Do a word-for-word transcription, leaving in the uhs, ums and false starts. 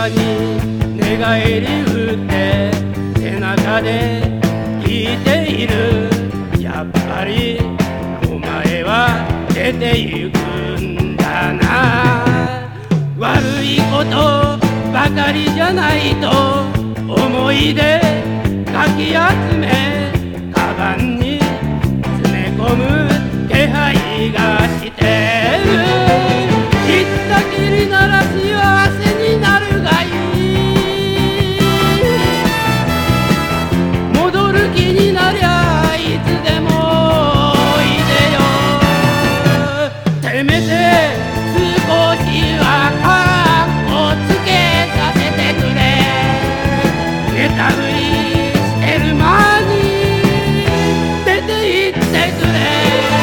空に寝返り打って背中で聞いている。やっぱりお前は出て行くんだな。悪いことばかりじゃないと思い出かき集めカバンに詰め込む気配がしてる。行ったきりなら幸せになるがいい。戻る気になりゃいつでもおいでよ。せめて少しはカッコつけさせてくれ。寝たふりしてる間に出て行ってくれ。